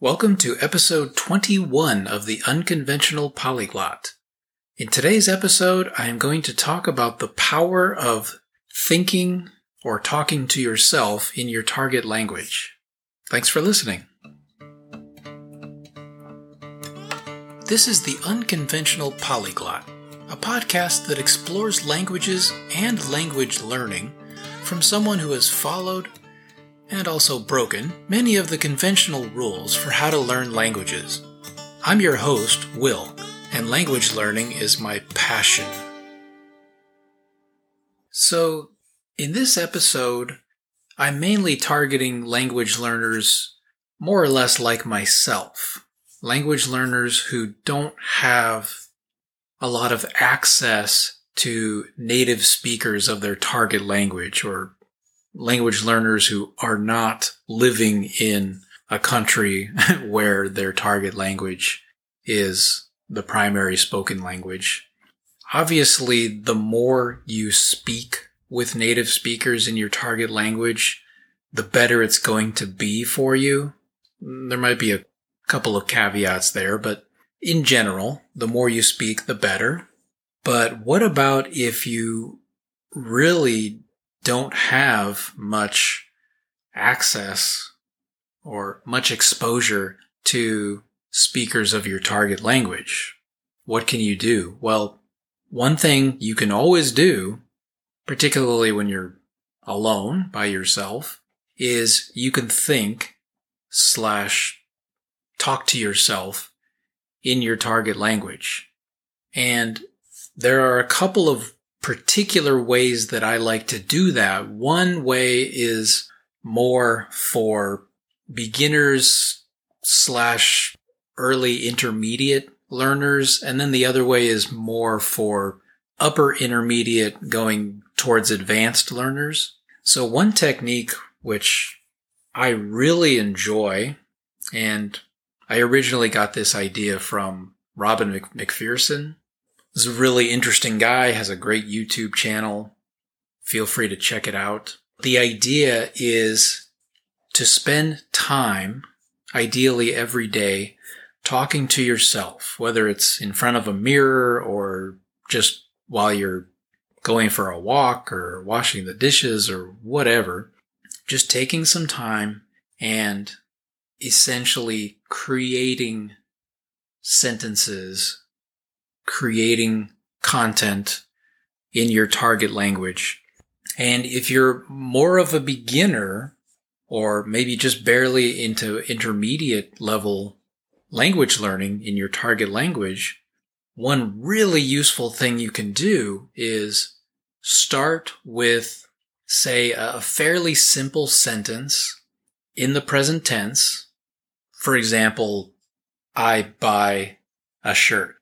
Welcome to episode 21 of the Unconventional Polyglot. In today's episode, I am going to talk about the power of thinking or talking to yourself in your target language. Thanks for listening. This is the Unconventional Polyglot, a podcast that explores languages and language learning from someone who has followed and also broken many of the conventional rules for how to learn languages. I'm your host, Will, and language learning is my passion. So, in this episode, I'm mainly targeting language learners more or less like myself. Language learners who don't have a lot of access to native speakers of their target language, or language learners who are not living in a country where their target language is the primary spoken language. Obviously, the more you speak with native speakers in your target language, the better it's going to be for you. There might be a couple of caveats there, but in general, the more you speak, the better. But what about if you really don't have much access or much exposure to speakers of your target language? What can you do? Well, one thing you can always do, particularly when you're alone by yourself, is you can think / talk to yourself in your target language. And there are a couple of particular ways that I like to do that. One way is more for beginners / early intermediate learners, and then the other way is more for upper intermediate going towards advanced learners. So one technique which I really enjoy, and I originally got this idea from Robin McPherson. He's a really interesting guy, has a great YouTube channel. Feel free to check it out. The idea is to spend time, ideally every day, talking to yourself, whether it's in front of a mirror or just while you're going for a walk or washing the dishes or whatever. Just taking some time and essentially creating sentences, creating content in your target language. And if you're more of a beginner, or maybe just barely into intermediate level language learning in your target language, one really useful thing you can do is start with, say, a fairly simple sentence in the present tense. For example, I buy a shirt.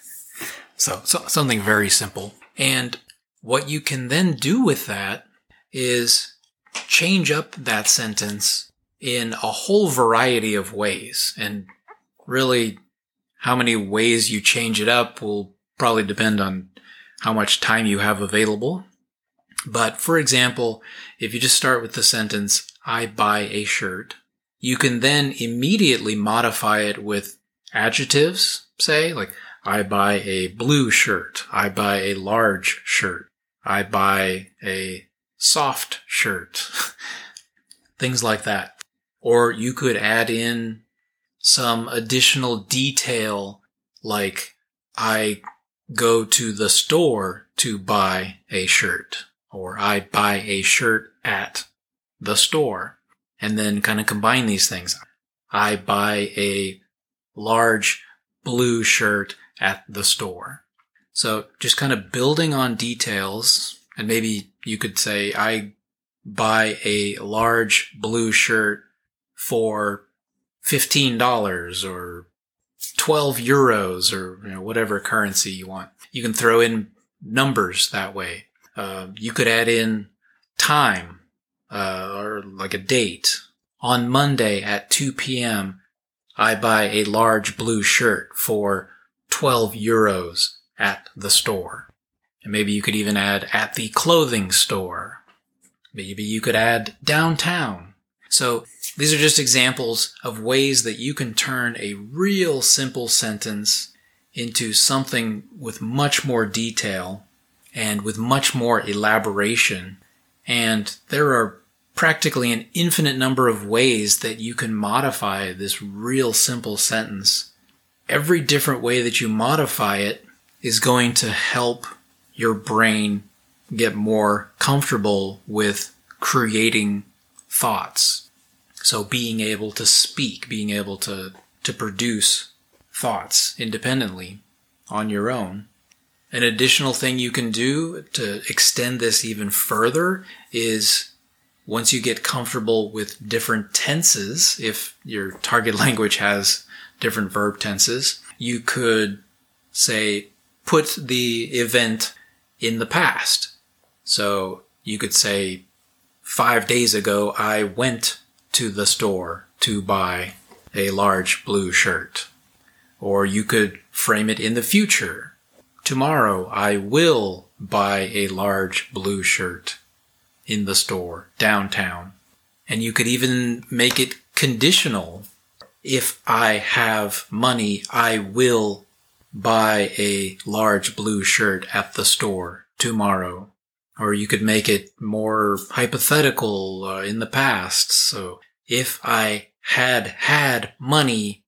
So something very simple. And what you can then do with that is change up that sentence in a whole variety of ways. And really, how many ways you change it up will probably depend on how much time you have available. But for example, if you just start with the sentence, I buy a shirt, you can then immediately modify it with adjectives, say, like, I buy a blue shirt. I buy a large shirt. I buy a soft shirt. Things like that. Or you could add in some additional detail, like I go to the store to buy a shirt, or I buy a shirt at the store, and then kind of combine these things. I buy a large blue shirt at the store. So just kind of building on details, and maybe you could say, I buy a large blue shirt for $15 or 12 euros or whatever currency you want. You can throw in numbers that way. You could add in time, or like a date. On Monday at 2 p.m., I buy a large blue shirt for 12 euros at the store. And maybe you could even add at the clothing store. Maybe you could add downtown. So These are just examples of ways that you can turn a real simple sentence into something with much more detail and with much more elaboration. And there are practically an infinite number of ways that you can modify this real simple sentence. Every different way that you modify it is going to help your brain get more comfortable with creating thoughts. So being able to speak, being able to produce thoughts independently on your own. An additional thing you can do to extend this even further is once you get comfortable with different tenses, if your target language has different verb tenses, you could say, put the event in the past. So you could say, 5 days ago, I went to the store to buy a large blue shirt. Or you could frame it in the future. Tomorrow, I will buy a large blue shirt in the store downtown. And you could even make it conditional. If I have money, I will buy a large blue shirt at the store tomorrow. Or you could make it more hypothetical in the past. So if I had money,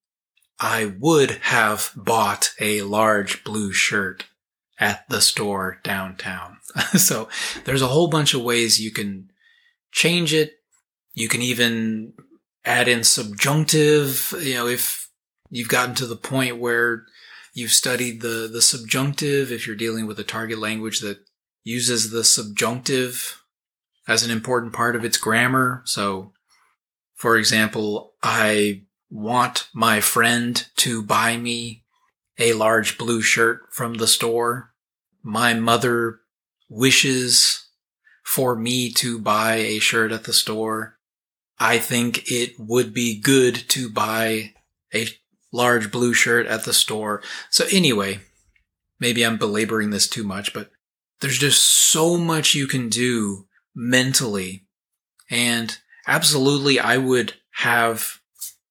I would have bought a large blue shirt at the store downtown. So there's a whole bunch of ways you can change it. You can even add in subjunctive, if you've gotten to the point where you've studied the subjunctive, if you're dealing with a target language that uses the subjunctive as an important part of its grammar. So, for example, I want my friend to buy me a large blue shirt from the store. My mother wishes for me to buy a shirt at the store. I think it would be good to buy a large blue shirt at the store. So anyway, maybe I'm belaboring this too much, but there's just so much you can do mentally. And absolutely, I would have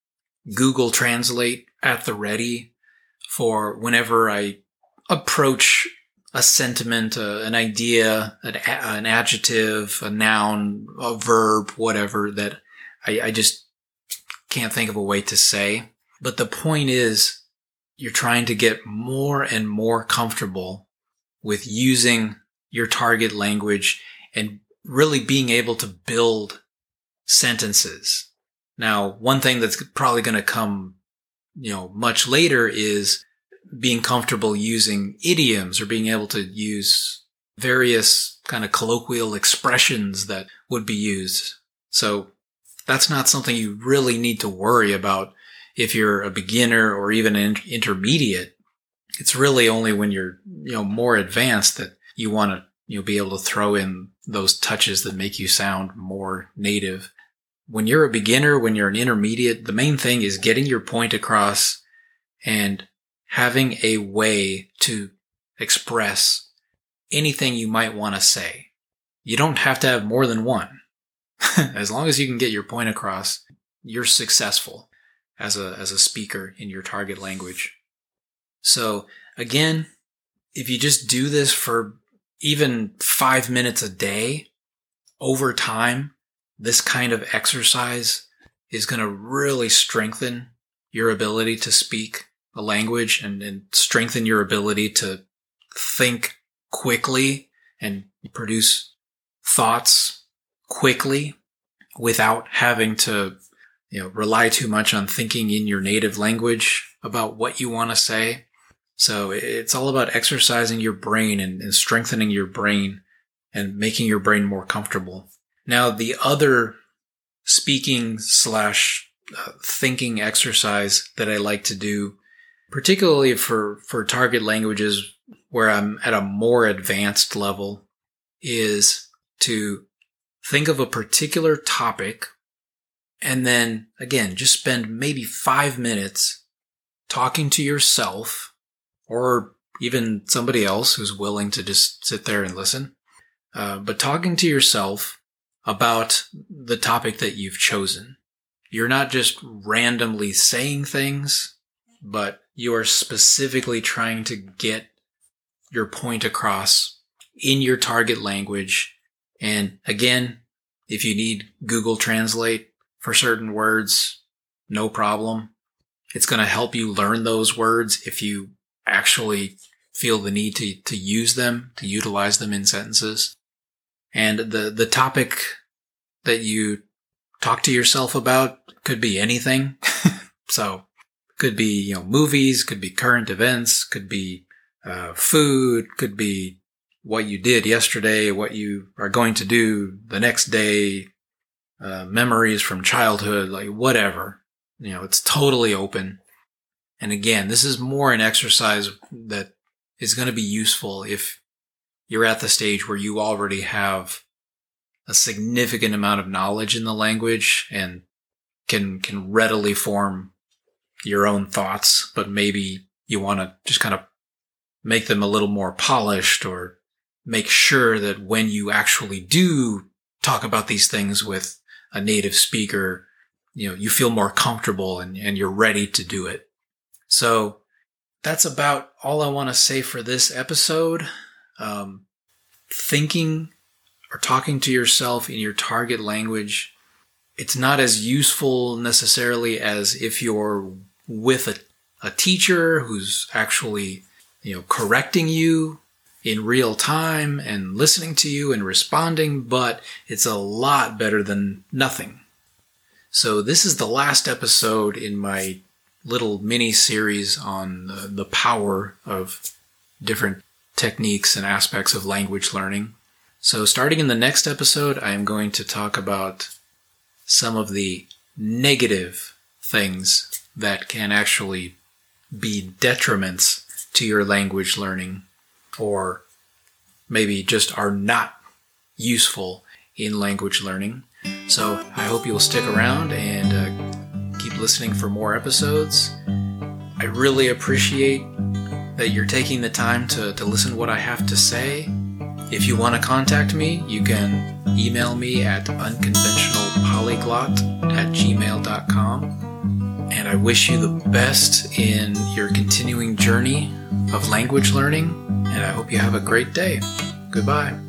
Google Translate at the ready for whenever I approach a sentiment, an idea, an adjective, a noun, a verb, whatever, that I just can't think of a way to say. But the point is, you're trying to get more and more comfortable with using your target language and really being able to build sentences. Now, one thing that's probably going to come, much later is being comfortable using idioms or being able to use various kind of colloquial expressions that would be used. So that's not something you really need to worry about if you're a beginner or even an intermediate. It's really only when you're, more advanced that you want to, be able to throw in those touches that make you sound more native. When you're a beginner, when you're an intermediate, the main thing is getting your point across and having a way to express anything you might want to say. You don't have to have more than one. As long as you can get your point across, you're successful as a speaker in your target language. So again, if you just do this for even 5 minutes a day, over time, this kind of exercise is going to really strengthen your ability to speak a language and strengthen your ability to think quickly and produce thoughts quickly without having to, rely too much on thinking in your native language about what you want to say. So it's all about exercising your brain and strengthening your brain and making your brain more comfortable. Now, the other speaking / thinking exercise that I like to do, particularly for target languages where I'm at a more advanced level, is to think of a particular topic and then, again, just spend maybe 5 minutes talking to yourself or even somebody else who's willing to just sit there and listen. But talking to yourself about the topic that you've chosen. you're not just randomly saying things, but you are specifically trying to get your point across in your target language. And again, if you need Google Translate for certain words, no problem. It's going to help you learn those words if you actually feel the need to use them, to utilize them in sentences. And the topic that you talk to yourself about could be anything. So could be, movies, could be current events, could be food, could be what you did yesterday, what you are going to do the next day, memories from childhood, like whatever. It's totally open. And again, this is more an exercise that is going to be useful if you're at the stage where you already have a significant amount of knowledge in the language and can readily form your own thoughts, but maybe you want to just kind of make them a little more polished, or make sure that when you actually do talk about these things with a native speaker, you feel more comfortable and you're ready to do it. So that's about all I want to say for this episode. Thinking or talking to yourself in your target language, it's not as useful necessarily as if you're with a teacher who's actually, correcting you in real time and listening to you and responding, but it's a lot better than nothing. So this is the last episode in my little mini series on the power of different techniques and aspects of language learning. So starting in the next episode, I am going to talk about some of the negative things that can actually be detriments to your language learning, or maybe just are not useful in language learning. So I hope you'll stick around and keep listening for more episodes. I really appreciate that you're taking the time to listen to what I have to say. If you want to contact me, you can email me at unconventionalpolyglot@gmail.com. And I wish you the best in your continuing journey of language learning, and I hope you have a great day. Goodbye.